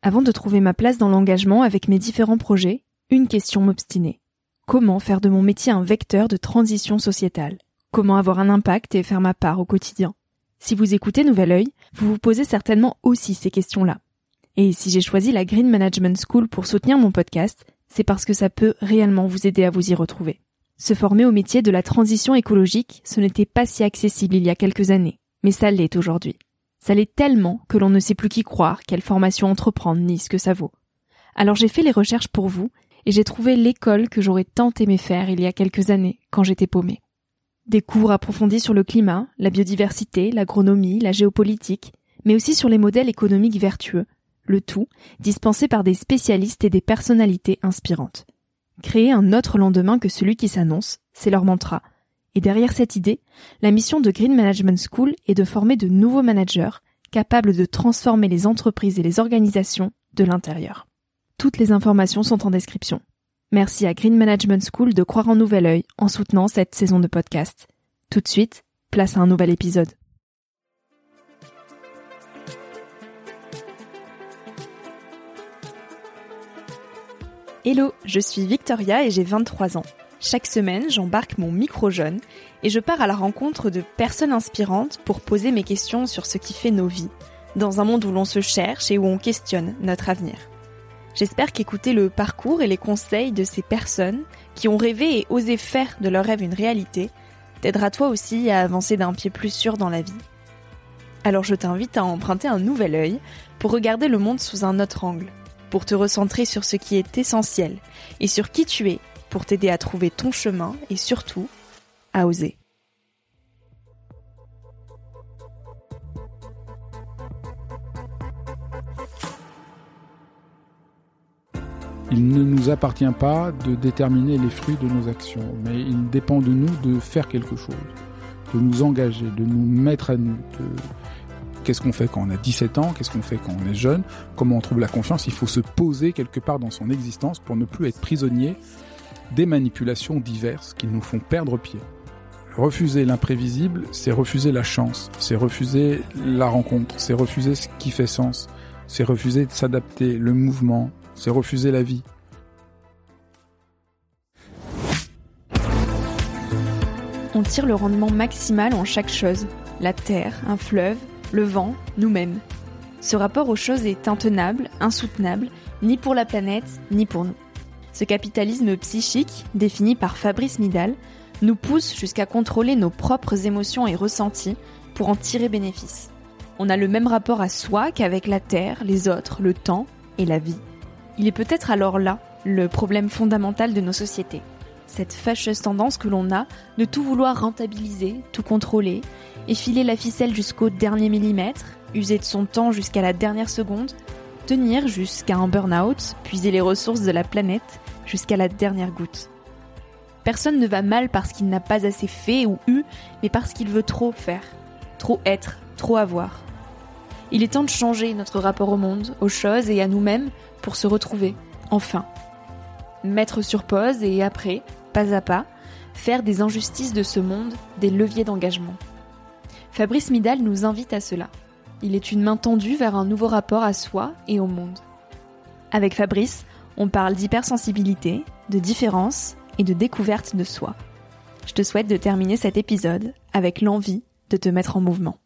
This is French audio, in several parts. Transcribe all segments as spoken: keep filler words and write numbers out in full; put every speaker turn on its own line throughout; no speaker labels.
Avant de trouver ma place dans l'engagement avec mes différents projets, une question m'obstinait. Comment faire de mon métier un vecteur de transition sociétale ? Comment avoir un impact et faire ma part au quotidien ? Si vous écoutez Nouvel Œil, vous vous posez certainement aussi ces questions-là. Et si j'ai choisi la Green Management School pour soutenir mon podcast, c'est parce que ça peut réellement vous aider à vous y retrouver. Se former au métier de la transition écologique, ce n'était pas si accessible il y a quelques années, mais ça l'est aujourd'hui. Ça l'est tellement que l'on ne sait plus qui croire, quelle formation entreprendre, ni ce que ça vaut. Alors j'ai fait les recherches pour vous, et j'ai trouvé l'école que j'aurais tant aimé faire il y a quelques années, quand j'étais paumée. Des cours approfondis sur le climat, la biodiversité, l'agronomie, la géopolitique, mais aussi sur les modèles économiques vertueux, le tout dispensé par des spécialistes et des personnalités inspirantes. Créer un autre lendemain que celui qui s'annonce, c'est leur mantra. Et derrière cette idée, la mission de Green Management School est de former de nouveaux managers capables de transformer les entreprises et les organisations de l'intérieur. Toutes les informations sont en description. Merci à Green Management School de croire en Nouvel Œil en soutenant cette saison de podcast. Tout de suite, place à un nouvel épisode. Hello, je suis Victoria et j'ai vingt-trois ans. Chaque semaine, j'embarque mon micro jaune et je pars à la rencontre de personnes inspirantes pour poser mes questions sur ce qui fait nos vies, dans un monde où l'on se cherche et où on questionne notre avenir. J'espère qu'écouter le parcours et les conseils de ces personnes qui ont rêvé et osé faire de leur rêve une réalité t'aidera toi aussi à avancer d'un pied plus sûr dans la vie. Alors je t'invite à emprunter un nouvel œil pour regarder le monde sous un autre angle, pour te recentrer sur ce qui est essentiel et sur qui tu es, pour t'aider à trouver ton chemin et surtout, à oser.
Il ne nous appartient pas de déterminer les fruits de nos actions, mais il dépend de nous de faire quelque chose, de nous engager, de nous mettre à nu. De... Qu'est-ce qu'on fait quand on a dix-sept ans ? Qu'est-ce qu'on fait quand on est jeune ? Comment on trouve la confiance ? Il faut se poser quelque part dans son existence pour ne plus être prisonnier des manipulations diverses qui nous font perdre pied. Refuser l'imprévisible, c'est refuser la chance, c'est refuser la rencontre, c'est refuser ce qui fait sens, c'est refuser de s'adapter, le mouvement, c'est refuser la vie.
On tire le rendement maximal en chaque chose, la terre, un fleuve, le vent, nous-mêmes. Ce rapport aux choses est intenable, insoutenable, ni pour la planète, ni pour nous. Ce capitalisme psychique, défini par Fabrice Midal, nous pousse jusqu'à contrôler nos propres émotions et ressentis pour en tirer bénéfice. On a le même rapport à soi qu'avec la terre, les autres, le temps et la vie. Il est peut-être alors là le problème fondamental de nos sociétés. Cette fâcheuse tendance que l'on a de tout vouloir rentabiliser, tout contrôler, effiler la ficelle jusqu'au dernier millimètre, user de son temps jusqu'à la dernière seconde, tenir jusqu'à un burn-out, puiser les ressources de la planète jusqu'à la dernière goutte. Personne ne va mal parce qu'il n'a pas assez fait ou eu, mais parce qu'il veut trop faire, trop être, trop avoir. Il est temps de changer notre rapport au monde, aux choses et à nous-mêmes pour se retrouver, enfin. Mettre sur pause et après, pas à pas, faire des injustices de ce monde des leviers d'engagement. Fabrice Midal nous invite à cela. Il est une main tendue vers un nouveau rapport à soi et au monde. Avec Fabrice, on parle d'hypersensibilité, de différence et de découverte de soi. Je te souhaite de terminer cet épisode avec l'envie de te mettre en mouvement.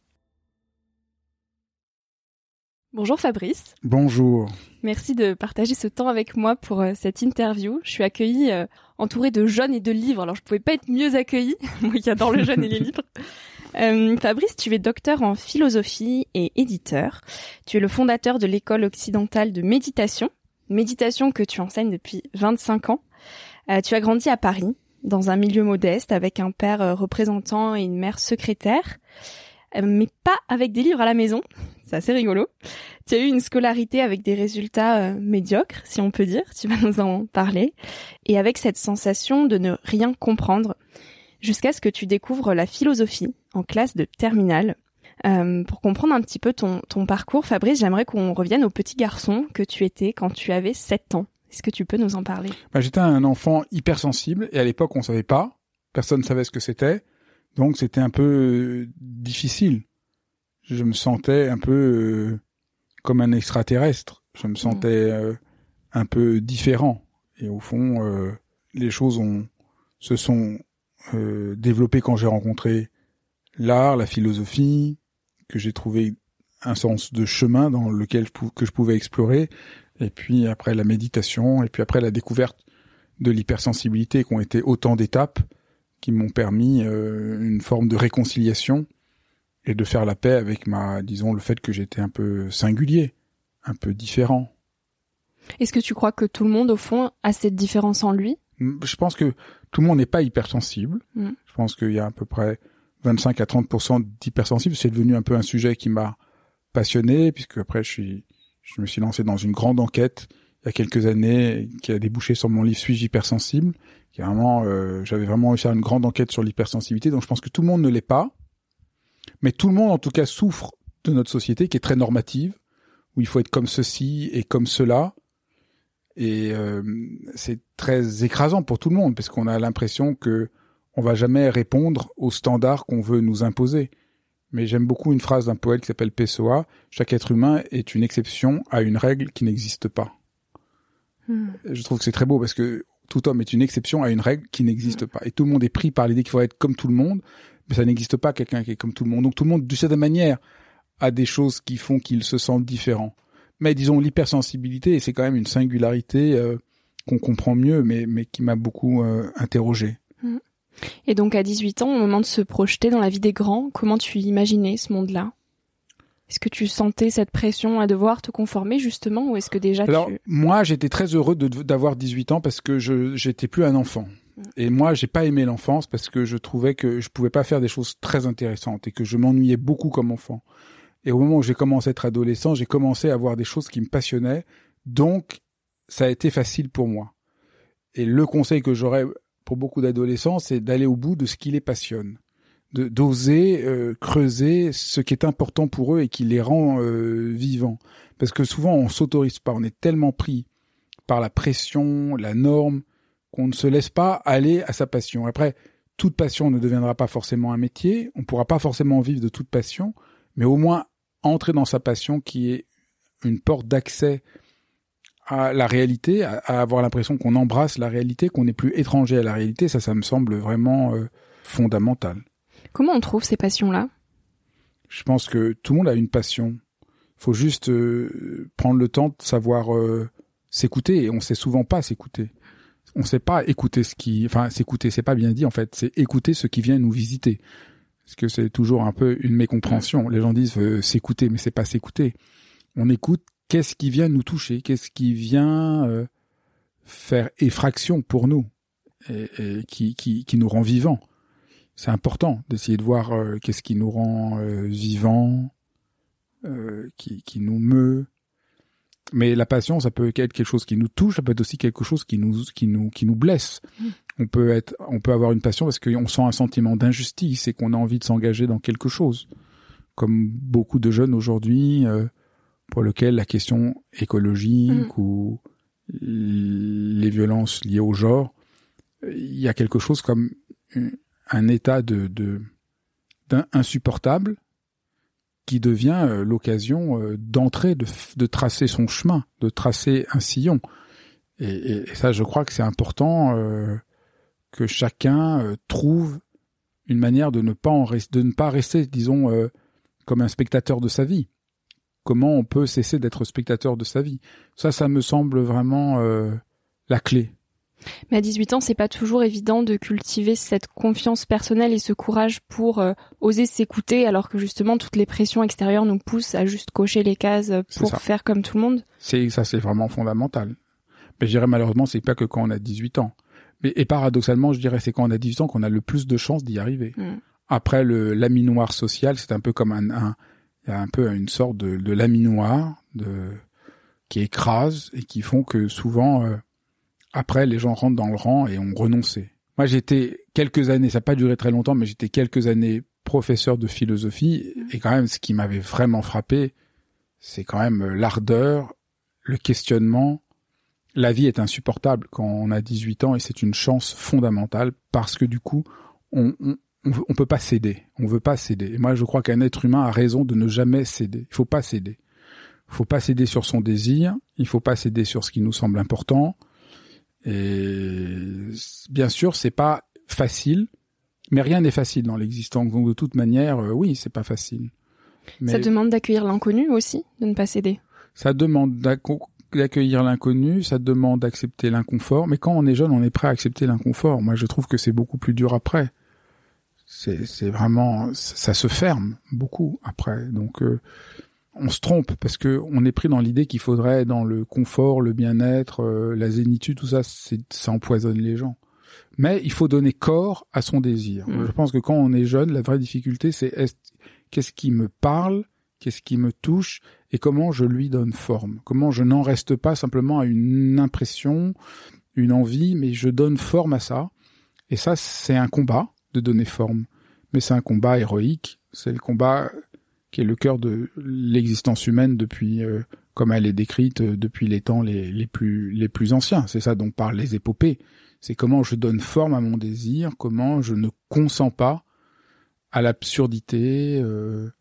Bonjour Fabrice.
Bonjour.
Merci de partager ce temps avec moi pour euh, cette interview. Je suis accueillie euh, entourée de jeunes et de livres, alors je pouvais pas être mieux accueillie, moi qui adore le jeune et les livres. Euh, Fabrice, tu es docteur en philosophie et éditeur. Tu es le fondateur de l'école occidentale de méditation, méditation que tu enseignes depuis vingt-cinq ans. Euh, tu as grandi à Paris, dans un milieu modeste, avec un père euh, représentant et une mère secrétaire, euh, mais pas avec des livres à la maison. C'est assez rigolo. Tu as eu une scolarité avec des résultats euh, médiocres, si on peut dire. Tu vas nous en parler. Et avec cette sensation de ne rien comprendre, jusqu'à ce que tu découvres la philosophie en classe de terminale. Euh, pour comprendre un petit peu ton, ton parcours, Fabrice, j'aimerais qu'on revienne au petit garçon que tu étais quand tu avais sept ans. Est-ce que tu peux nous en parler ?
Bah, j'étais un enfant hypersensible et à l'époque on savait pas, personne ne savait ce que c'était, donc c'était un peu euh, difficile. Je me sentais un peu euh, comme un extraterrestre. Je me sentais euh, un peu différent. Et au fond, euh, les choses ont, se sont euh, développées quand j'ai rencontré l'art, la philosophie, que j'ai trouvé un sens de chemin dans lequel je pou- que je pouvais explorer. Et puis après la méditation, et puis après la découverte de l'hypersensibilité, qui ont été autant d'étapes qui m'ont permis euh, une forme de réconciliation et de faire la paix avec ma, disons, le fait que j'étais un peu singulier, un peu différent.
Est-ce que tu crois que tout le monde, au fond, a cette différence en lui ?
Je pense que tout le monde n'est pas hypersensible. Mmh. Je pense qu'il y a à peu près vingt-cinq à trente pour cent d'hypersensibles. C'est devenu un peu un sujet qui m'a passionné, puisque après je suis, je me suis lancé dans une grande enquête il y a quelques années qui a débouché sur mon livre Suis-je hypersensible ? Qui vraiment, euh, j'avais vraiment réussi à faire une grande enquête sur l'hypersensibilité. Donc je pense que tout le monde ne l'est pas, mais tout le monde en tout cas souffre de notre société qui est très normative, où il faut être comme ceci et comme cela. Et euh, c'est très écrasant pour tout le monde, parce qu'on a l'impression que on va jamais répondre aux standards qu'on veut nous imposer. Mais j'aime beaucoup une phrase d'un poète qui s'appelle Pessoa: chaque être humain est une exception à une règle qui n'existe pas. Mmh. Je trouve que c'est très beau, parce que tout homme est une exception à une règle qui n'existe mmh. pas. Et tout le monde est pris par l'idée qu'il faut être comme tout le monde, mais ça n'existe pas quelqu'un qui est comme tout le monde. Donc tout le monde, de cette manière, a des choses qui font qu'il se sent différent. Mais disons, l'hypersensibilité, et c'est quand même une singularité euh, qu'on comprend mieux, mais, mais qui m'a beaucoup euh, interrogé.
Et donc à dix-huit ans, au moment de se projeter dans la vie des grands, comment tu imaginais ce monde-là ? Est-ce que tu sentais cette pression à devoir te conformer justement, ou est-ce que déjà
Alors,
tu...
moi, j'étais très heureux de, d'avoir dix-huit ans, parce que je j'étais plus un enfant. Mmh. Et moi, j'ai pas aimé l'enfance, parce que je trouvais que je pouvais pas faire des choses très intéressantes et que je m'ennuyais beaucoup comme enfant. Et au moment où j'ai commencé à être adolescent, j'ai commencé à voir des choses qui me passionnaient. Donc, ça a été facile pour moi. Et le conseil que j'aurais pour beaucoup d'adolescents, c'est d'aller au bout de ce qui les passionne. De, d'oser euh, creuser ce qui est important pour eux et qui les rend euh, vivants. Parce que souvent, on s'autorise pas. On est tellement pris par la pression, la norme, qu'on ne se laisse pas aller à sa passion. Après, toute passion ne deviendra pas forcément un métier. On pourra pas forcément vivre de toute passion, mais au moins entrer dans sa passion, qui est une porte d'accès à la réalité, à, à avoir l'impression qu'on embrasse la réalité, qu'on n'est plus étranger à la réalité. Ça, ça me semble vraiment euh, fondamental.
Comment on trouve ces passions-là ?
Je pense que tout le monde a une passion. Il faut juste euh, prendre le temps de savoir euh, s'écouter, et on sait souvent pas s'écouter. On sait pas écouter ce qui... Enfin, s'écouter, c'est pas bien dit en fait. C'est écouter ce qui vient nous visiter. Parce que c'est toujours un peu une mécompréhension. Les gens disent euh, s'écouter, mais c'est pas s'écouter. On écoute qu'est-ce qui vient nous toucher, qu'est-ce qui vient euh, faire effraction pour nous, et, et qui, qui, qui nous rend vivants. C'est important d'essayer de voir euh, qu'est-ce qui nous rend euh, vivants, euh, qui, qui nous meut. Mais la passion, ça peut être quelque chose qui nous touche, ça peut être aussi quelque chose qui nous, qui nous, qui nous blesse. Mmh. On peut être, on peut avoir une passion parce qu'on sent un sentiment d'injustice et qu'on a envie de s'engager dans quelque chose. Comme beaucoup de jeunes aujourd'hui, euh, pour lesquels la question écologique mmh. ou les violences liées au genre, il y a quelque chose comme un état de, de, d'insupportable qui devient euh, l'occasion euh, d'entrer, de, de tracer son chemin, de tracer un sillon. Et, et, et ça, je crois que c'est important euh, que chacun euh, trouve une manière de ne pas en rester, de ne pas rester, disons, euh, comme un spectateur de sa vie. Comment on peut cesser d'être spectateur de sa vie ? Ça, ça me semble vraiment euh, la clé.
Mais à dix-huit ans, c'est pas toujours évident de cultiver cette confiance personnelle et ce courage pour euh, oser s'écouter, alors que justement toutes les pressions extérieures nous poussent à juste cocher les cases pour faire comme tout le monde.
C'est ça, c'est vraiment fondamental. Mais je dirais malheureusement, c'est pas que quand on a dix-huit ans. Mais et paradoxalement, je dirais c'est quand on a dix-huit ans qu'on a le plus de chances d'y arriver. Mm. Après le laminoir social, c'est un peu comme un, un il y a un peu une sorte de, de laminoir de qui écrase et qui font que souvent euh, après, les gens rentrent dans le rang et ont renoncé. Moi, j'étais quelques années, ça n'a pas duré très longtemps, mais j'étais quelques années professeur de philosophie. Et quand même, ce qui m'avait vraiment frappé, c'est quand même l'ardeur, le questionnement. La vie est insupportable quand on a dix-huit ans et c'est une chance fondamentale parce que du coup, on on, on peut pas céder. On veut pas céder. Et moi, je crois qu'un être humain a raison de ne jamais céder. Il faut pas céder. Il faut pas céder sur son désir, il faut pas céder sur ce qui nous semble important. Et bien sûr, c'est pas facile, mais rien n'est facile dans l'existence. Donc de toute manière, euh, oui, c'est pas facile. Mais
ça demande d'accueillir l'inconnu aussi, de ne pas céder.
Ça demande d'accueillir l'inconnu, ça demande d'accepter l'inconfort. Mais quand on est jeune, on est prêt à accepter l'inconfort. Moi, je trouve que c'est beaucoup plus dur après. C'est, c'est vraiment, ça se ferme beaucoup après. Donc, euh, on se trompe parce que on est pris dans l'idée qu'il faudrait dans le confort, le bien-être, euh, la zénitude, tout ça, c'est, ça empoisonne les gens. Mais il faut donner corps à son désir. Mmh. Je pense que quand on est jeune, la vraie difficulté, c'est est, qu'est-ce qui me parle, qu'est-ce qui me touche et comment je lui donne forme. Comment je n'en reste pas simplement à une impression, une envie, mais je donne forme à ça. Et ça, c'est un combat de donner forme. Mais c'est un combat héroïque. C'est le combat qui est le cœur de l'existence humaine depuis, euh, comme elle est décrite, euh, depuis les temps les, les plus, les plus anciens. C'est ça dont parlent les épopées. C'est comment je donne forme à mon désir, comment je ne consens pas à l'absurdité, euh,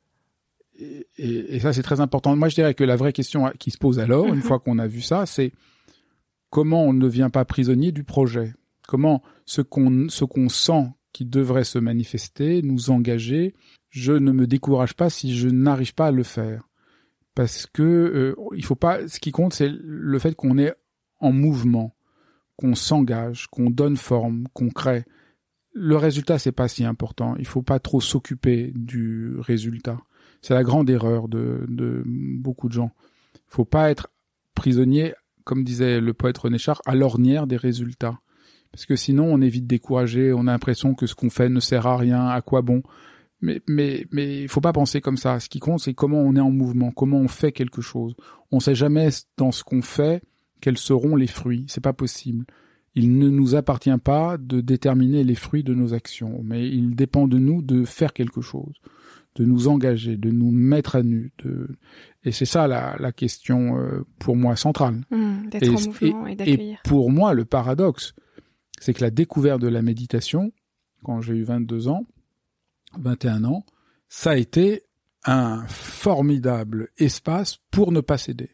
et, et, et ça c'est très important. Moi je dirais que la vraie question qui se pose alors, une fois qu'on a vu ça, c'est comment on ne vient pas prisonnier du projet. Comment ce qu'on, ce qu'on sent qui devrait se manifester, nous engager, je ne me décourage pas si je n'arrive pas à le faire. Parce que euh, il faut pas. Ce qui compte, c'est le fait qu'on est en mouvement, qu'on s'engage, qu'on donne forme, qu'on crée. Le résultat, c'est pas si important. Il faut pas trop s'occuper du résultat. C'est la grande erreur de, de beaucoup de gens. Il faut pas être prisonnier, comme disait le poète René Char, à l'ornière des résultats. Parce que sinon, on est vite découragé, on a l'impression que ce qu'on fait ne sert à rien, à quoi bon. Mais, mais, mais il faut pas penser comme ça. Ce qui compte, c'est comment on est en mouvement, comment on fait quelque chose. On sait jamais dans ce qu'on fait quels seront les fruits. C'est pas possible. Il ne nous appartient pas de déterminer les fruits de nos actions, mais il dépend de nous de faire quelque chose, de nous engager, de nous mettre à nu. De... Et c'est ça la, la question euh, pour moi centrale.
Mmh, d'être
et,
en mouvement et, et d'accueillir.
Et pour moi, le paradoxe, c'est que la découverte de la méditation, quand j'ai eu vingt-deux ans, vingt et un ans, ça a été un formidable espace pour ne pas céder,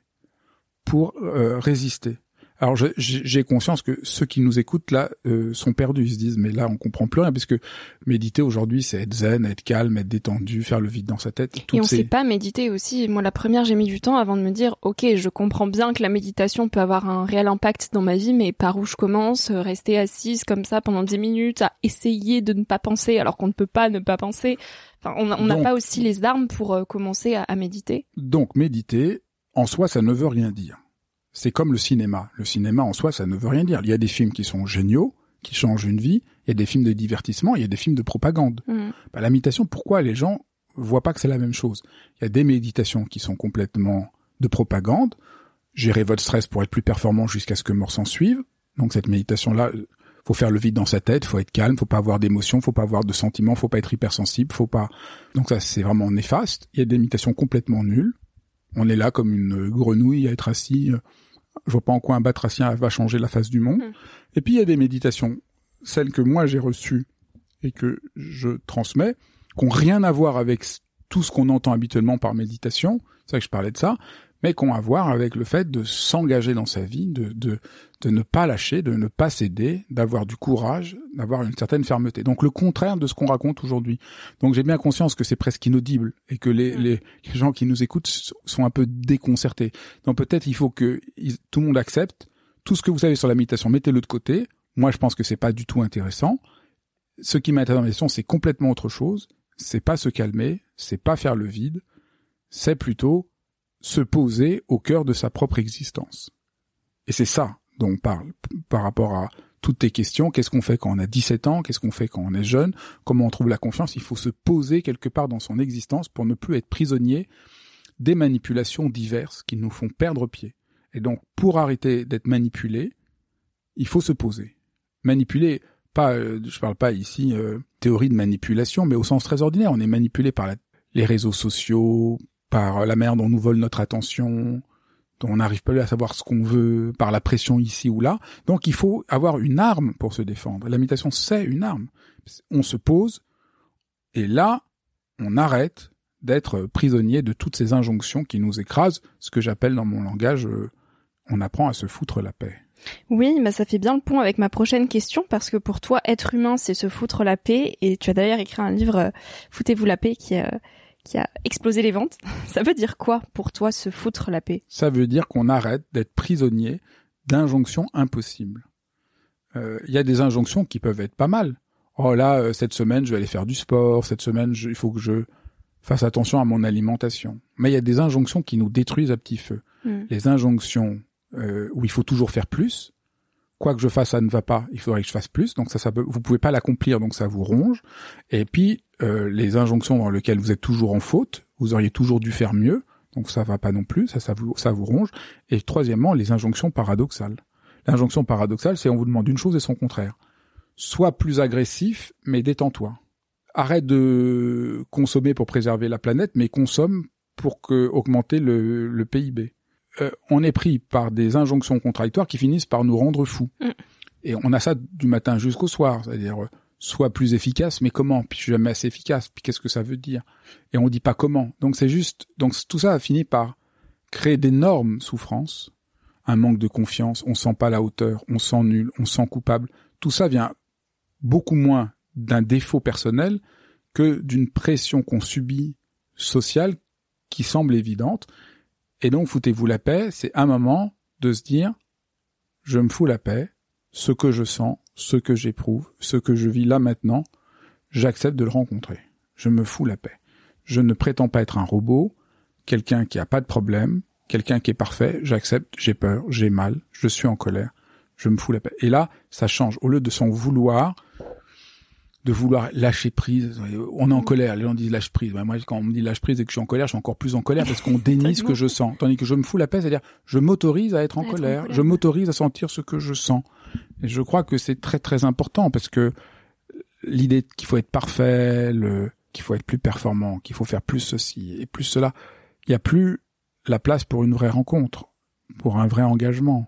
pour euh, résister. Alors je, j'ai conscience que ceux qui nous écoutent là euh, sont perdus, ils se disent mais là on comprend plus rien parce que méditer aujourd'hui c'est être zen, être calme, être détendu, faire le vide dans sa tête.
Et on
ces...
sait pas méditer aussi. Moi la première j'ai mis du temps avant de me dire ok je comprends bien que la méditation peut avoir un réel impact dans ma vie, mais par où je commence, rester assise comme ça pendant dix minutes à essayer de ne pas penser alors qu'on ne peut pas ne pas penser. Enfin on n'a pas aussi les armes pour euh, commencer à, à méditer.
Donc méditer en soi ça ne veut rien dire. C'est comme le cinéma. Le cinéma, en soi, ça ne veut rien dire. Il y a des films qui sont géniaux, qui changent une vie. Il y a des films de divertissement, il y a des films de propagande. Mmh. Bah, la méditation, pourquoi les gens voient pas que c'est la même chose? Il y a des méditations qui sont complètement de propagande. Gérer votre stress pour être plus performant jusqu'à ce que mort s'en suive. Donc cette méditation-là, faut faire le vide dans sa tête, faut être calme, faut pas avoir d'émotions, faut pas avoir de sentiments, faut pas être hypersensible, faut pas... Donc ça, c'est vraiment néfaste. Il y a des méditations complètement nulles. On est là comme une grenouille à être assis... Je vois pas en quoi un batracien va changer la face du monde. Mmh. Et puis il y a des méditations, celles que moi j'ai reçues et que je transmets, qui n'ont rien à voir avec tout ce qu'on entend habituellement par méditation, c'est ça que je parlais de ça, mais qui ont à voir avec le fait de s'engager dans sa vie, de, de, de ne pas lâcher, de ne pas céder, d'avoir du courage, d'avoir une certaine fermeté. Donc le contraire de ce qu'on raconte aujourd'hui. Donc j'ai bien conscience que c'est presque inaudible et que les, les, les gens qui nous écoutent sont un peu déconcertés. Donc peut-être il faut que ils, tout le monde accepte tout ce que vous savez sur la méditation, mettez-le de côté. Moi je pense que c'est pas du tout intéressant. Ce qui m'intéresse dans la méditation, c'est complètement autre chose. C'est pas se calmer, c'est pas faire le vide, c'est plutôt se poser au cœur de sa propre existence. Et c'est ça dont on parle par rapport à toutes tes questions. Qu'est-ce qu'on fait quand on a dix-sept ans? Qu'est-ce qu'on fait quand on est jeune? Comment on trouve la confiance? Il faut se poser quelque part dans son existence pour ne plus être prisonnier des manipulations diverses qui nous font perdre pied. Et donc, pour arrêter d'être manipulé, il faut se poser. Manipuler, pas, euh, je parle pas ici euh, théorie de manipulation, mais au sens très ordinaire. On est manipulé par la, les réseaux sociaux, par la manière dont on nous vole notre attention, dont on n'arrive pas à savoir ce qu'on veut, par la pression ici ou là. Donc il faut avoir une arme pour se défendre. La méditation, c'est une arme. On se pose, et là, on arrête d'être prisonnier de toutes ces injonctions qui nous écrasent, ce que j'appelle dans mon langage, euh, on apprend à se foutre la paix.
Oui, bah ça fait bien le pont avec ma prochaine question, parce que pour toi, être humain, c'est se foutre la paix, et tu as d'ailleurs écrit un livre, euh, Foutez-vous la paix, qui, euh, qui a explosé les ventes. Ça veut dire quoi pour toi, se foutre la paix?
Ça veut dire qu'on arrête d'être prisonnier d'injonctions impossibles. Il euh, y a des injonctions qui peuvent être pas mal. Oh là, euh, cette semaine, je vais aller faire du sport, cette semaine, je, il faut que je fasse attention à mon alimentation. Mais il y a des injonctions qui nous détruisent à petit feu. Mmh. Les injonctions euh, où il faut toujours faire plus, quoi que je fasse, ça ne va pas, il faudrait que je fasse plus, donc ça, ça peut, vous pouvez pas l'accomplir, donc ça vous ronge. Et puis, euh, les injonctions dans lesquelles vous êtes toujours en faute, vous auriez toujours dû faire mieux, donc ça va pas non plus, ça, ça vous, ça vous ronge. Et troisièmement, les injonctions paradoxales. L'injonction paradoxale, c'est on vous demande une chose et son contraire. Sois plus agressif, mais détends-toi. Arrête de consommer pour préserver la planète, mais consomme pour que, augmenter le, le P I B. Euh, on est pris par des injonctions contradictoires qui finissent par nous rendre fous. Mm. Et on a ça du matin jusqu'au soir, c'est-à-dire euh, sois plus efficace, mais comment? Puis je suis jamais assez efficace, puis qu'est-ce que ça veut dire? Et on dit pas comment. Donc c'est juste, donc tout ça a fini par créer d'énormes souffrances, un manque de confiance, on sent pas la hauteur, on sent nul, on sent coupable. Tout ça vient beaucoup moins d'un défaut personnel que d'une pression qu'on subit sociale qui semble évidente. Et donc, foutez-vous la paix, c'est un moment de se dire, je me fous la paix, ce que je sens, ce que j'éprouve, ce que je vis là maintenant, j'accepte de le rencontrer. Je me fous la paix. Je ne prétends pas être un robot, quelqu'un qui a pas de problème, quelqu'un qui est parfait, j'accepte, j'ai peur, j'ai mal, je suis en colère, je me fous la paix. Et là, ça change. Au lieu de s'en vouloir, de vouloir lâcher prise, on est en colère, les gens disent lâche prise. Moi, quand on me dit lâche prise et que je suis en colère, je suis encore plus en colère parce qu'on dénie ce que je sens. Tandis que je me fous la paix, c'est-à-dire je m'autorise à être en, à colère, être en colère, je m'autorise à sentir ce que je sens. Et je crois que c'est très très important parce que l'idée qu'il faut être parfait, le, qu'il faut être plus performant, qu'il faut faire plus ceci et plus cela, il n'y a plus la place pour une vraie rencontre, pour un vrai engagement,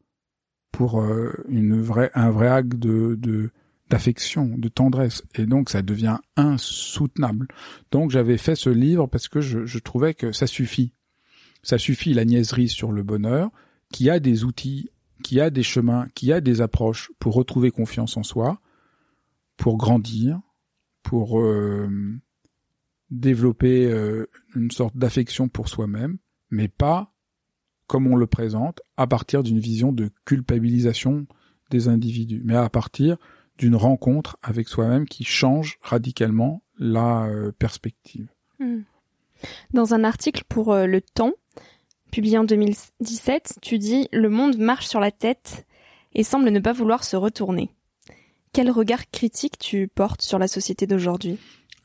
pour euh, une vraie, un vrai acte de, de d'affection, de tendresse, et donc ça devient insoutenable. Donc j'avais fait ce livre parce que je, je trouvais que ça suffit. Ça suffit la niaiserie sur le bonheur, qui a des outils, qui a des chemins, qui a des approches pour retrouver confiance en soi, pour grandir, pour euh, développer euh, une sorte d'affection pour soi-même, mais pas, comme on le présente, à partir d'une vision de culpabilisation des individus, mais à partir d'une rencontre avec soi-même qui change radicalement la euh, perspective.
Mmh. Dans un article pour euh, Le Temps, publié en deux mille dix-sept, tu dis « Le monde marche sur la tête et semble ne pas vouloir se retourner ». Quel regard critique tu portes sur la société d'aujourd'hui ?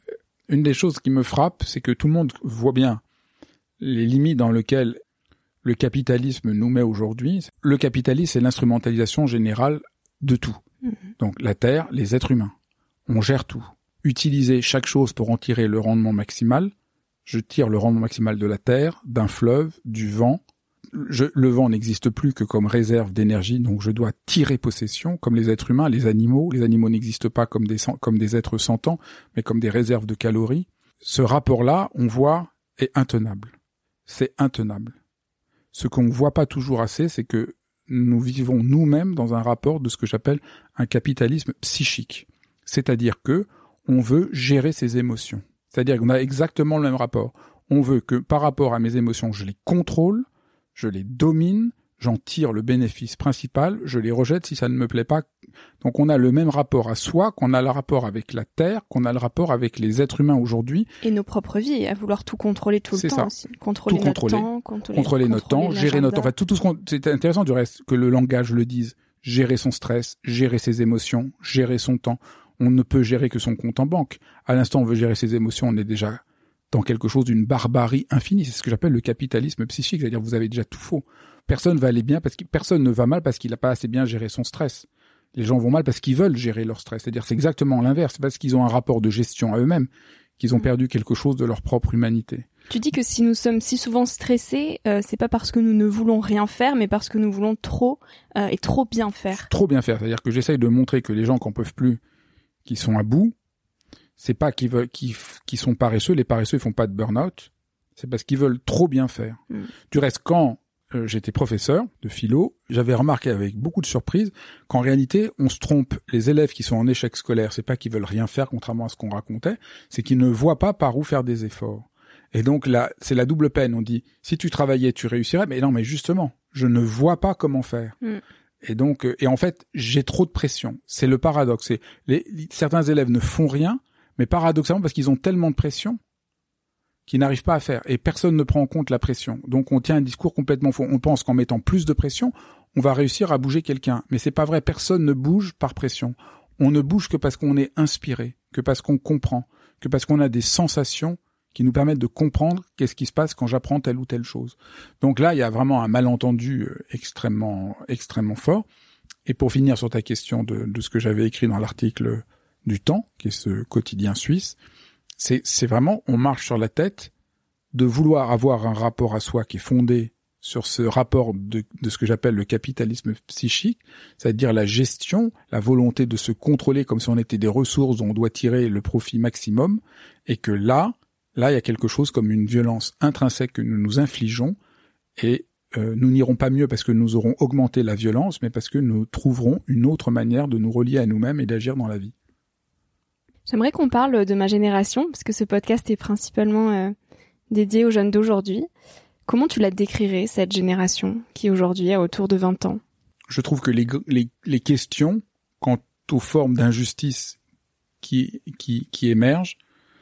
Une des choses qui me frappe, c'est que tout le monde voit bien les limites dans lesquelles le capitalisme nous met aujourd'hui. Le capitalisme, c'est l'instrumentalisation générale de tout. Donc la Terre, les êtres humains, on gère tout. Utiliser chaque chose pour en tirer le rendement maximal. Je tire le rendement maximal de la Terre, d'un fleuve, du vent. Je, le vent n'existe plus que comme réserve d'énergie, donc je dois tirer possession, comme les êtres humains, les animaux. Les animaux n'existent pas comme des, comme des êtres sentants, mais comme des réserves de calories. Ce rapport-là, on voit, est intenable. C'est intenable. Ce qu'on ne voit pas toujours assez, c'est que nous vivons nous-mêmes dans un rapport de ce que j'appelle un capitalisme psychique. C'est-à-dire que on veut gérer ses émotions. C'est-à-dire qu'on a exactement le même rapport. On veut que par rapport à mes émotions, je les contrôle, je les domine, j'en tire le bénéfice principal, je les rejette si ça ne me plaît pas. Donc on a le même rapport à soi, qu'on a le rapport avec la Terre, qu'on a le rapport avec les êtres humains aujourd'hui.
Et nos propres vies, à vouloir tout contrôler tout le temps
ça.
aussi. Contrôler
tout
notre
contrôler.
temps, contrôler,
contrôler notre temps,
l'agenda.
gérer notre temps. Enfin, tout, tout ce qu'on... C'est intéressant du reste que le langage le dise. Gérer son stress, gérer ses émotions, gérer son temps. On ne peut gérer que son compte en banque. À l'instant, on veut gérer ses émotions, on est déjà dans quelque chose d'une barbarie infinie. C'est ce que j'appelle le capitalisme psychique. C'est-à-dire que vous avez déjà tout faux. Personne va aller bien parce que personne ne va mal parce qu'il n'a pas assez bien géré son stress. Les gens vont mal parce qu'ils veulent gérer leur stress. C'est-à-dire c'est exactement l'inverse. C'est parce qu'ils ont un rapport de gestion à eux-mêmes qu'ils ont perdu quelque chose de leur propre humanité.
Tu dis que si nous sommes si souvent stressés, euh, c'est pas parce que nous ne voulons rien faire, mais parce que nous voulons trop euh, et trop bien faire.
Trop bien faire. C'est-à-dire que j'essaye de montrer que les gens qui n'en peuvent plus, qui sont à bout, c'est pas qu'ils veulent, qu'ils, qu'ils sont paresseux. Les paresseux, ils font pas de burn-out. C'est parce qu'ils veulent trop bien faire. Mmh. Du reste, quand euh, j'étais professeur de philo, j'avais remarqué avec beaucoup de surprise qu'en réalité, on se trompe. Les élèves qui sont en échec scolaire, c'est pas qu'ils veulent rien faire, contrairement à ce qu'on racontait, c'est qu'ils ne voient pas par où faire des efforts. Et donc là, c'est la double peine. On dit, si tu travaillais, tu réussirais. Mais non, mais justement, je ne vois pas comment faire. Mm. Et donc, et en fait, j'ai trop de pression. C'est le paradoxe. C'est les, certains élèves ne font rien, mais paradoxalement parce qu'ils ont tellement de pression qu'ils n'arrivent pas à faire. Et personne ne prend en compte la pression. Donc, on tient un discours complètement faux. On pense qu'en mettant plus de pression, on va réussir à bouger quelqu'un. Mais c'est pas vrai. Personne ne bouge par pression. On ne bouge que parce qu'on est inspiré, que parce qu'on comprend, que parce qu'on a des sensations qui nous permettent de comprendre qu'est-ce qui se passe quand j'apprends telle ou telle chose. Donc là, il y a vraiment un malentendu extrêmement, extrêmement fort. Et pour finir sur ta question de, de ce que j'avais écrit dans l'article du Temps, qui est ce quotidien suisse, c'est, c'est vraiment, on marche sur la tête de vouloir avoir un rapport à soi qui est fondé sur ce rapport de, de ce que j'appelle le capitalisme psychique, c'est-à-dire la gestion, la volonté de se contrôler comme si on était des ressources dont on doit tirer le profit maximum, et que là, Là, il y a quelque chose comme une violence intrinsèque que nous nous infligeons et euh, nous n'irons pas mieux parce que nous aurons augmenté la violence, mais parce que nous trouverons une autre manière de nous relier à nous-mêmes et d'agir dans la vie.
J'aimerais qu'on parle de ma génération, parce que ce podcast est principalement euh, dédié aux jeunes d'aujourd'hui. Comment tu la décrirais, cette génération qui aujourd'hui a autour de vingt ans ?
Je trouve que les, les, les questions quant aux formes d'injustice qui, qui, qui émergent,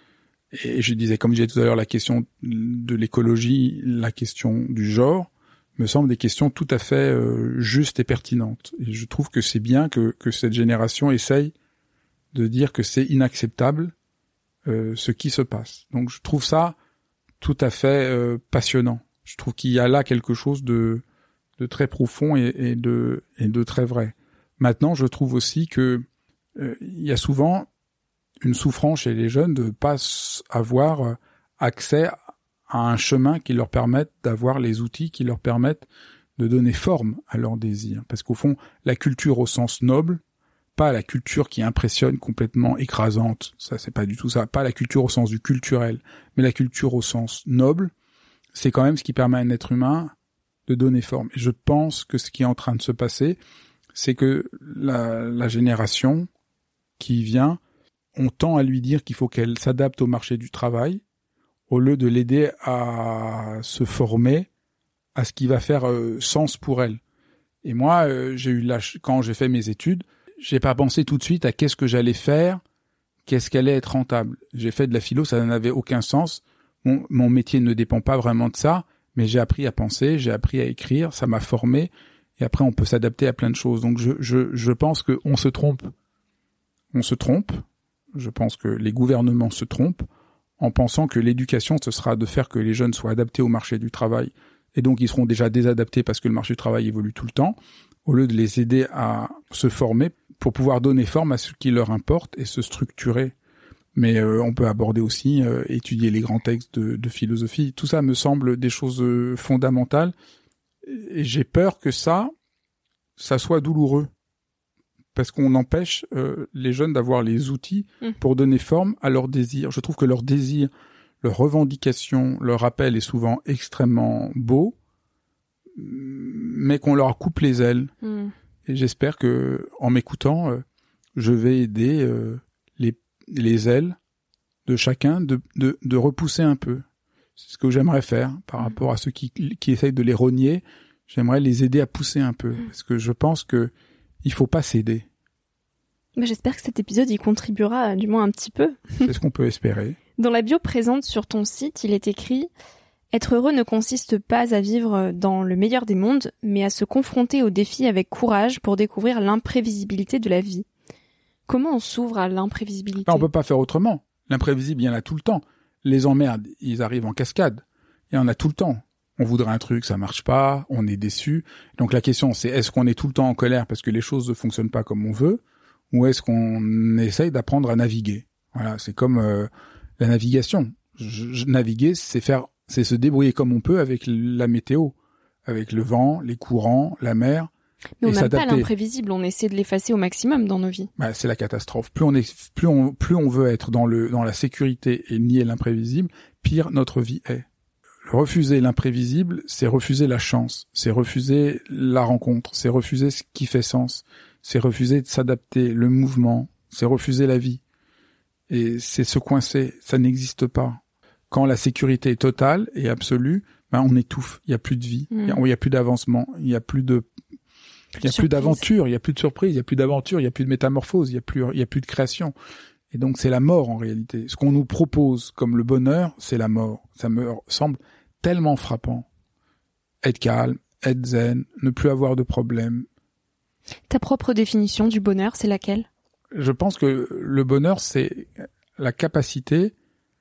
et je disais, comme je disais tout à l'heure, la question de l'écologie, la question du genre, me semblent des questions tout à fait euh, justes et pertinentes. Et je trouve que c'est bien que, que cette génération essaye de dire que c'est inacceptable euh, ce qui se passe. Donc je trouve ça tout à fait euh, passionnant. Je trouve qu'il y a là quelque chose de, de très profond et, et, de, et de très vrai. Maintenant, je trouve aussi que euh, il y a souvent une souffrance chez les jeunes de ne pas avoir accès à un chemin qui leur permette d'avoir les outils qui leur permettent de donner forme à leurs désirs. Parce qu'au fond, la culture au sens noble, pas la culture qui impressionne complètement écrasante, ça c'est pas du tout ça, pas la culture au sens du culturel, mais la culture au sens noble, c'est quand même ce qui permet à un être humain de donner forme. Et je pense que ce qui est en train de se passer, c'est que la, la génération qui vient, on tend à lui dire qu'il faut qu'elle s'adapte au marché du travail, au lieu de l'aider à se former à ce qui va faire euh, sens pour elle. Et moi, euh, j'ai eu la ch- quand j'ai fait mes études, j'ai pas pensé tout de suite à qu'est-ce que j'allais faire, qu'est-ce qu'allait être rentable. J'ai fait de la philo, ça n'avait aucun sens. Mon, mon métier ne dépend pas vraiment de ça, mais j'ai appris à penser, j'ai appris à écrire, ça m'a formé, et après on peut s'adapter à plein de choses. Donc je, je, je pense qu'on se trompe. On se trompe. Je pense que les gouvernements se trompent en pensant que l'éducation, ce sera de faire que les jeunes soient adaptés au marché du travail. Et donc, ils seront déjà désadaptés parce que le marché du travail évolue tout le temps, au lieu de les aider à se former pour pouvoir donner forme à ce qui leur importe et se structurer. Mais euh, on peut aborder aussi, euh, étudier les grands textes de, de philosophie. Tout ça me semble des choses euh, fondamentales. Et j'ai peur que ça, ça soit douloureux. Parce qu'on empêche euh, les jeunes d'avoir les outils mmh. pour donner forme à leurs désirs. Je trouve que leurs désirs, leurs revendications, leur appel est souvent extrêmement beau, mais qu'on leur coupe les ailes. Mmh. Et j'espère que, en m'écoutant, euh, je vais aider euh, les, les ailes de chacun de, de, de repousser un peu. C'est ce que j'aimerais faire par mmh. rapport à ceux qui, qui essayent de les rogner. J'aimerais les aider à pousser un peu, mmh. parce que je pense que il faut pas céder.
Mais j'espère que cet épisode y contribuera, du moins un petit peu.
C'est ce qu'on peut espérer.
Dans la bio présente sur ton site, il est écrit « Être heureux ne consiste pas à vivre dans le meilleur des mondes, mais à se confronter aux défis avec courage pour découvrir l'imprévisibilité de la vie. » Comment on s'ouvre à l'imprévisibilité ?
On peut pas faire autrement. L'imprévisible, il y en a tout le temps. Les emmerdes, ils arrivent en cascade. Il y en a tout le temps. On voudrait un truc, ça marche pas, on est déçu. Donc la question, c'est est-ce qu'on est tout le temps en colère parce que les choses ne fonctionnent pas comme on veut, ou est-ce qu'on essaye d'apprendre à naviguer ? Voilà, c'est comme euh, la navigation. Je, je, naviguer, c'est faire, c'est se débrouiller comme on peut avec la météo, avec le vent, les courants, la mer.
Mais on
et
n'aime pas
s'adapter.
l'imprévisible, on essaie de l'effacer au maximum dans nos vies.
Bah, c'est la catastrophe. Plus on est, plus on, plus on veut être dans le, dans la sécurité et nier l'imprévisible, pire notre vie est. Refuser l'imprévisible, c'est refuser la chance, c'est refuser la rencontre, c'est refuser ce qui fait sens, c'est refuser de s'adapter, le mouvement, c'est refuser la vie. Et c'est se coincer, ça n'existe pas. Quand la sécurité est totale et absolue, ben on étouffe, il y a plus de vie, il mmh. y, y a plus d'avancement, il y a plus de Il y a plus d'aventure, il y a plus de surprise, il y a plus d'aventure, il y a plus de métamorphose, il y a plus, il y a plus de création. Et donc c'est la mort en réalité. Ce qu'on nous propose comme le bonheur, c'est la mort. Ça me semble tellement frappant. Être calme, être zen, ne plus avoir de problème.
Ta propre définition du bonheur, c'est laquelle ?
Je pense que le bonheur, c'est la capacité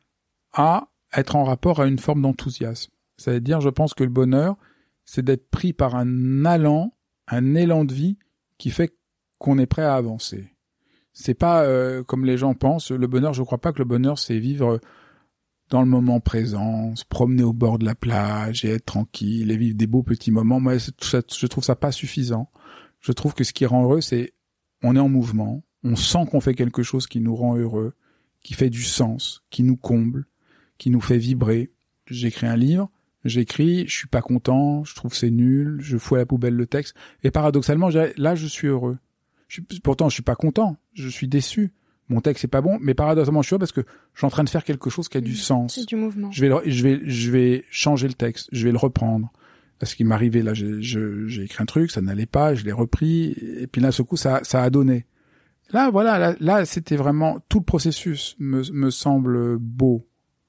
à être en rapport à une forme d'enthousiasme. C'est-à-dire, je pense que le bonheur, c'est d'être pris par un allant, un élan de vie qui fait qu'on est prêt à avancer. C'est pas euh, comme les gens pensent, le bonheur, je crois pas que le bonheur c'est vivre dans le moment présent, se promener au bord de la plage et être tranquille et vivre des beaux petits moments. Moi, ça, je trouve ça pas suffisant. Je trouve que ce qui rend heureux, c'est on est en mouvement, on sent qu'on fait quelque chose qui nous rend heureux, qui fait du sens, qui nous comble, qui nous fait vibrer. J'écris un livre, j'écris, je suis pas content, je trouve c'est nul, je fous à la poubelle le texte. Et paradoxalement, là, je suis heureux. Je suis, pourtant, je suis pas content, je suis déçu. Mon texte c'est pas bon, mais paradoxalement, je suis heureux parce que je suis en train de faire quelque chose qui a mmh, du sens.
C'est du mouvement.
Je vais, le, je vais, je vais changer le texte, je vais le reprendre. Parce qu'il m'arrivait là, j'ai, je, j'ai écrit un truc, ça n'allait pas, je l'ai repris, et puis là, ce coup, ça, ça a donné. Là, voilà, là, là, c'était vraiment tout le processus me, me semble beau.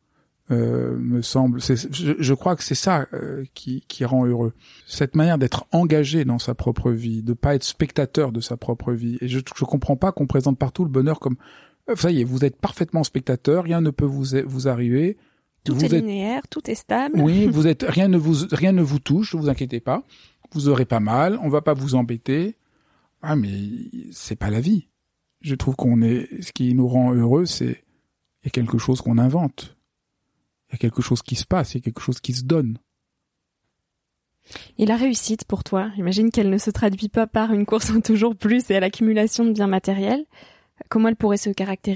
Euh, me semble, c'est, je, je crois que c'est ça euh, qui, qui rend heureux. Cette manière d'être engagé dans sa propre vie, de pas être spectateur de sa propre vie. Et je, je comprends pas qu'on présente partout le bonheur comme ça y est, vous êtes parfaitement spectateur, rien ne peut vous vous arriver.
Tout
vous
est
êtes,
linéaire, tout est stable.
Oui, vous êtes rien ne vous rien ne vous touche, ne vous inquiétez pas. Vous aurez pas mal, on va pas vous embêter. Ah mais c'est pas la vie. Je trouve qu'on est, ce qui nous rend heureux, c'est il y a quelque chose qu'on invente. Il y a quelque chose qui se passe, il y a quelque chose qui se donne.
Et la réussite pour toi, j'imagine qu'elle ne se traduit pas par une course en toujours plus et à l'accumulation de biens matériels. Comment elle pourrait se caractériser ?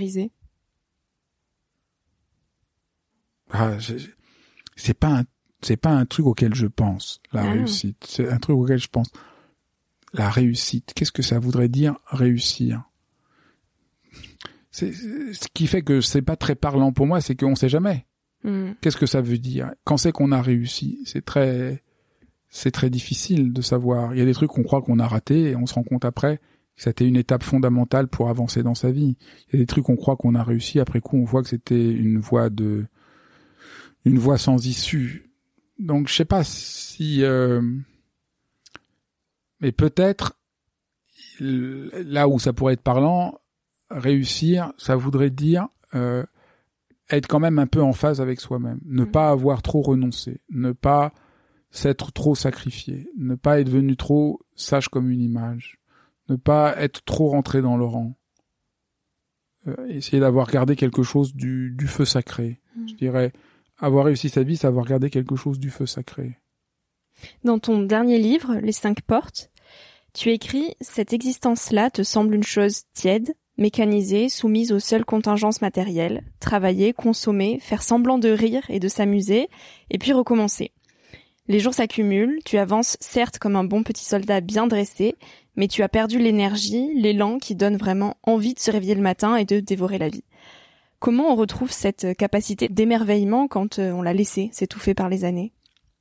Ah, je, c'est pas un, c'est pas un truc auquel je pense, la ah. réussite. C'est un truc auquel je pense. La réussite, qu'est-ce que ça voudrait dire réussir ? C'est, ce qui fait que c'est pas très parlant pour moi, c'est qu'on sait jamais. Mmh. Qu'est-ce que ça veut dire ? Quand c'est qu'on a réussi ? C'est très, c'est très difficile de savoir. Il y a des trucs qu'on croit qu'on a ratés et on se rend compte après que c'était une étape fondamentale pour avancer dans sa vie. Il y a des trucs qu'on croit qu'on a réussi, après coup on voit que c'était une voie de, une voie sans issue. Donc je sais pas si, euh... mais peut-être là où ça pourrait être parlant, réussir, ça voudrait dire euh, être quand même un peu en phase avec soi-même, ne mmh. pas avoir trop renoncé, ne pas s'être trop sacrifié, ne pas être devenu trop sage comme une image, ne pas être trop rentré dans le rang, euh, essayer d'avoir gardé quelque chose du, du feu sacré. Mmh. Je dirais, avoir réussi sa vie, c'est avoir gardé quelque chose du feu sacré.
Dans ton dernier livre, Les cinq portes, tu écris « Cette existence-là te semble une chose tiède, mécanisée, soumise aux seules contingences matérielles, travailler, consommer, faire semblant de rire et de s'amuser, et puis recommencer. Les jours s'accumulent, tu avances certes comme un bon petit soldat bien dressé, mais tu as perdu l'énergie, l'élan qui donne vraiment envie de se réveiller le matin et de dévorer la vie. Comment on retrouve cette capacité d'émerveillement quand on l'a laissé s'étouffer par les années ?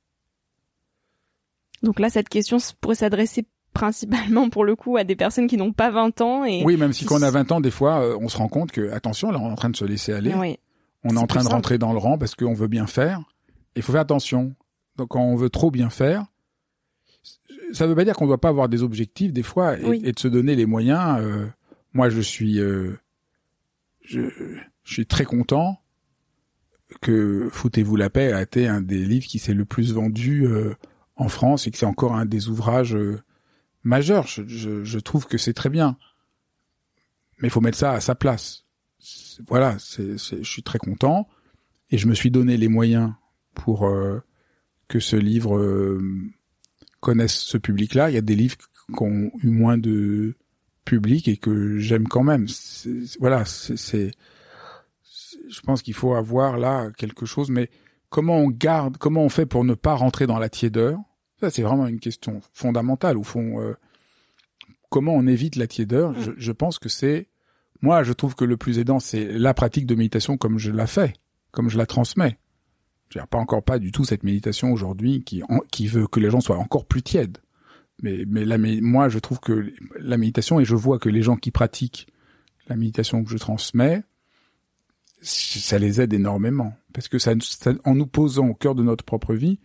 Donc là, cette question pourrait s'adresser principalement pour le coup à des personnes qui n'ont pas vingt ans. Et
oui, même si quand on a vingt ans, des fois, euh, on se rend compte que, attention, là, on est en train de se laisser aller. Oui, on est en train de rentrer dans le rang parce qu'on veut bien faire. Il faut faire attention. Donc, quand on veut trop bien faire, ça veut pas dire qu'on doit pas avoir des objectifs, des fois, et, oui. et de se donner les moyens. Euh, moi, je suis, euh, je, je suis très content que Foutez-vous la paix a été un des livres qui s'est le plus vendu euh, en France et que c'est encore un des ouvrages euh, majeur, je, je, je trouve que c'est très bien. Mais il faut mettre ça à sa place. C'est, voilà, c'est, c'est, je suis très content et je me suis donné les moyens pour euh, que ce livre euh, connaisse ce public-là. Il y a des livres qui ont eu moins de public et que j'aime quand même. C'est, voilà, c'est, c'est, c'est, je pense qu'il faut avoir là quelque chose, mais comment on garde, comment on fait pour ne pas rentrer dans la tiédeur? Ça, c'est vraiment une question fondamentale. Au fond, euh, comment on évite la tiédeur? je, je pense que c'est, moi, je trouve que le plus aidant, c'est la pratique de méditation comme je la fais, comme je la transmets. Je n'ai pas encore pas du tout cette méditation aujourd'hui qui, en, qui veut que les gens soient encore plus tièdes. Mais, mais la, moi, je trouve que la méditation, et je vois que les gens qui pratiquent la méditation que je transmets, ça les aide énormément. Parce que ça, ça, en nous posant au cœur de notre propre vie,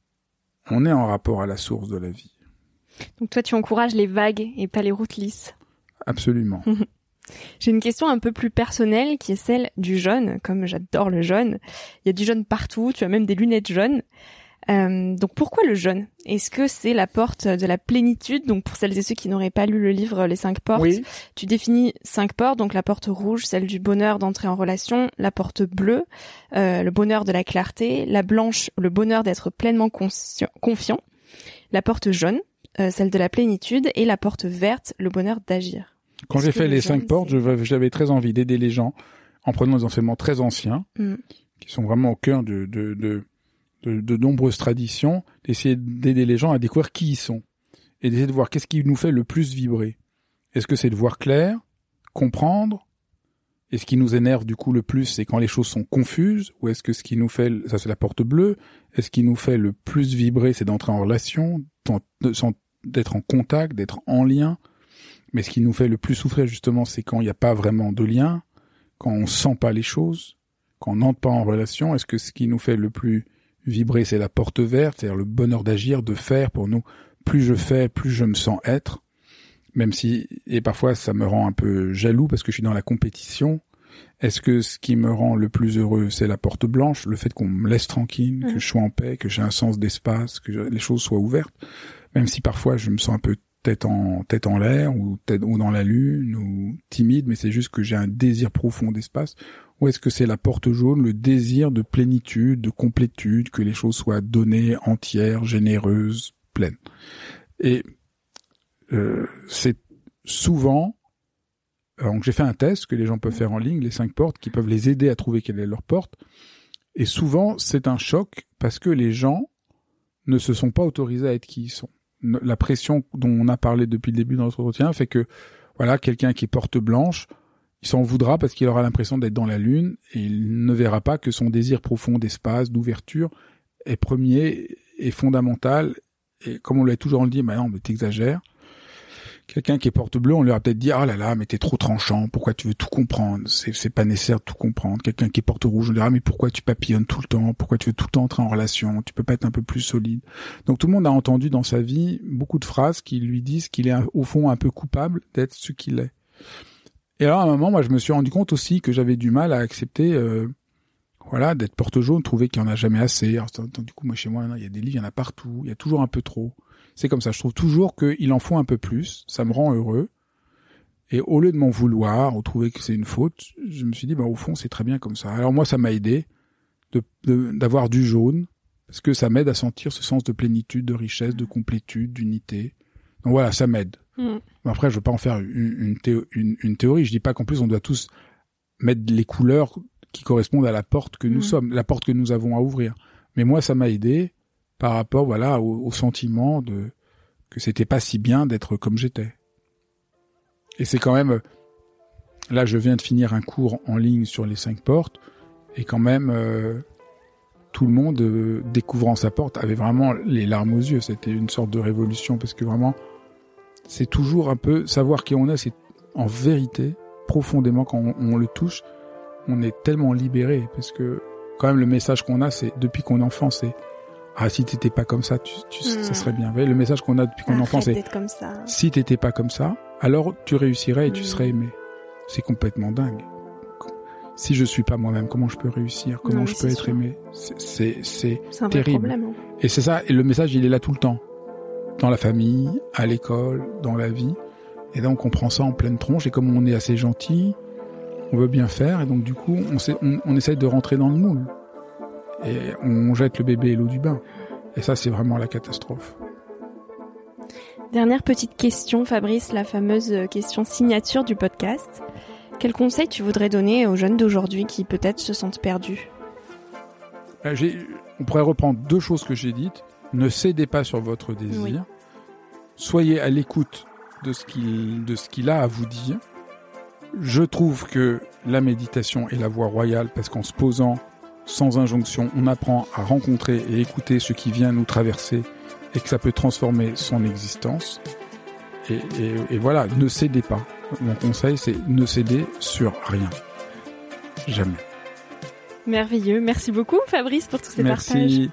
on est en rapport à la source de la vie.
Donc toi, tu encourages les vagues et pas les routes lisses.
Absolument.
J'ai une question un peu plus personnelle qui est celle du jaune. Comme j'adore le jaune, il y a du jaune partout, tu as même des lunettes jaunes. Euh, donc pourquoi le jaune? Est-ce que c'est la porte de la plénitude? Donc pour celles et ceux qui n'auraient pas lu le livre Les cinq portes, oui. Tu définis cinq portes, donc la porte rouge, celle du bonheur d'entrer en relation, la porte bleue, euh, le bonheur de la clarté, la blanche, le bonheur d'être pleinement conscient, confiant, la porte jaune, euh, celle de la plénitude, et la porte verte, le bonheur d'agir.
Quand Est-ce j'ai fait les jaune, cinq portes, je, j'avais très envie d'aider les gens en prenant des enseignements très anciens, mm. qui sont vraiment au cœur de, de, de De, de nombreuses traditions, d'essayer d'aider les gens à découvrir qui ils sont et d'essayer de voir qu'est-ce qui nous fait le plus vibrer. Est-ce que c'est de voir clair, comprendre? Et ce qui nous énerve du coup le plus, c'est quand les choses sont confuses? Ou est-ce que ce qui nous fait, ça c'est la porte bleue, est-ce qui nous fait le plus vibrer, c'est d'entrer en relation, d'être en contact, d'être en lien? Mais ce qui nous fait le plus souffrir justement, c'est quand il n'y a pas vraiment de lien, quand on sent pas les choses, quand on n'entre pas en relation. Est-ce que ce qui nous fait le plus vibrer, c'est la porte verte, c'est-à-dire le bonheur d'agir, de faire pour nous. Plus je fais, plus je me sens être, même si, et parfois ça me rend un peu jaloux parce que je suis dans la compétition. Est-ce que ce qui me rend le plus heureux, c'est la porte blanche, le fait qu'on me laisse tranquille, mmh. que je sois en paix, que j'ai un sens d'espace, que je, les choses soient ouvertes, même si parfois je me sens un peu tête en, tête en l'air, ou tête, ou dans la lune, ou timide, mais c'est juste que j'ai un désir profond d'espace. Ou est-ce que c'est la porte jaune, le désir de plénitude, de complétude, que les choses soient données, entières, généreuses, pleines? Et euh, c'est souvent... Donc j'ai fait un test que les gens peuvent faire en ligne, les cinq portes, qui peuvent les aider à trouver quelle est leur porte. Et souvent, c'est un choc parce que les gens ne se sont pas autorisés à être qui ils sont. La pression dont on a parlé depuis le début de notre entretien fait que, voilà, quelqu'un qui est porte blanche, il s'en voudra parce qu'il aura l'impression d'être dans la lune et il ne verra pas que son désir profond d'espace, d'ouverture est premier et fondamental. Et comme on l'a toujours dit, bah non, mais t'exagères. Quelqu'un qui est porte bleue, on lui aura peut-être dit, ah là là, mais t'es trop tranchant, pourquoi tu veux tout comprendre? C'est, c'est pas nécessaire de tout comprendre. Quelqu'un qui est porte rouge, on lui dira, mais pourquoi tu papillonnes tout le temps? Pourquoi tu veux tout le temps entrer en relation? Tu peux pas être un peu plus solide? Donc tout le monde a entendu dans sa vie beaucoup de phrases qui lui disent qu'il est au fond un peu coupable d'être ce qu'il est. Et alors à un moment, moi je me suis rendu compte aussi que j'avais du mal à accepter, euh, voilà, d'être porte jaune, trouver qu'il y en a jamais assez. Alors, du coup, moi chez moi, il y a des livres, il y en a partout, il y a toujours un peu trop. C'est comme ça, je trouve toujours qu'il en faut un peu plus, ça me rend heureux. Et au lieu de m'en vouloir, ou trouver que c'est une faute, je me suis dit, bah au fond, c'est très bien comme ça. Alors moi, ça m'a aidé de, de, d'avoir du jaune, parce que ça m'aide à sentir ce sens de plénitude, de richesse, de complétude, d'unité. Donc voilà, ça m'aide. Mmh. Après, je veux pas en faire une, une, théo, une, une théorie. Je dis pas qu'en plus, on doit tous mettre les couleurs qui correspondent à la porte que nous mmh. sommes, la porte que nous avons à ouvrir. Mais moi, ça m'a aidé par rapport, voilà, au, au sentiment de que c'était pas si bien d'être comme j'étais. Et c'est quand même, là, je viens de finir un cours en ligne sur les cinq portes, et quand même, euh, tout le monde, euh, découvrant sa porte, avait vraiment les larmes aux yeux. C'était une sorte de révolution, parce que vraiment, c'est toujours un peu savoir qui on est. C'est en vérité, profondément, quand on, on le touche, on est tellement libéré, parce que quand même le message qu'on a, c'est depuis qu'on est enfant, c'est ah, si t'étais pas comme ça, tu, tu, mmh. ça serait bien. Vous voyez, le message qu'on a depuis qu'on est enfant, c'est comme ça. Si t'étais pas comme ça, alors tu réussirais et mmh. tu serais aimé. C'est complètement dingue. Si je suis pas moi-même, comment je peux réussir? Comment non, je peux être sûr. Aimé? C'est, c'est, c'est, c'est un terrible. Vrai problème, hein. Et c'est ça. Et le message, il est là tout le temps. Dans la famille, à l'école, dans la vie. Et donc, on prend ça en pleine tronche. Et comme on est assez gentil, on veut bien faire. Et donc, du coup, on, sait, on, on essaye de rentrer dans le moule. Et on jette le bébé et l'eau du bain. Et ça, c'est vraiment la catastrophe.
Dernière petite question, Fabrice, la fameuse question signature du podcast. Quel conseil tu voudrais donner aux jeunes d'aujourd'hui qui peut-être se sentent perdus ?
euh, j'ai, On pourrait reprendre deux choses que j'ai dites. Ne cédez pas sur votre désir. Oui. Soyez à l'écoute de ce qu'il, de ce qu'il a à vous dire. Je trouve que la méditation est la voie royale parce qu'en se posant sans injonction, on apprend à rencontrer et écouter ce qui vient nous traverser et que ça peut transformer son existence. Et, et, et voilà, ne cédez pas. Mon conseil, c'est ne céder sur rien. Jamais.
Merveilleux. Merci beaucoup, Fabrice, pour tous ces
Merci.
partages.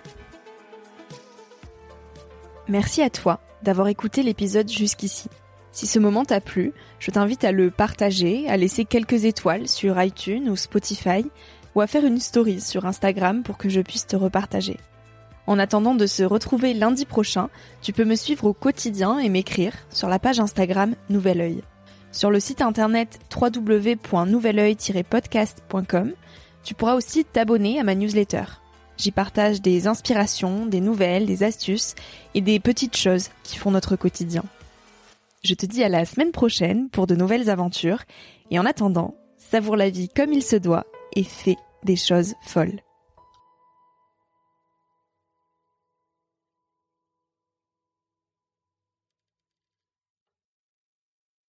Merci à toi d'avoir écouté l'épisode jusqu'ici. Si ce moment t'a plu, je t'invite à le partager, à laisser quelques étoiles sur iTunes ou Spotify, ou à faire une story sur Instagram pour que je puisse te repartager. En attendant de se retrouver lundi prochain, tu peux me suivre au quotidien et m'écrire sur la page Instagram Nouvel Oeil. Sur le site internet w w w point nouvel oeil tiret podcast point com, tu pourras aussi t'abonner à ma newsletter. J'y partage des inspirations, des nouvelles, des astuces et des petites choses qui font notre quotidien. Je te dis à la semaine prochaine pour de nouvelles aventures et en attendant, savoure la vie comme il se doit et fais des choses folles.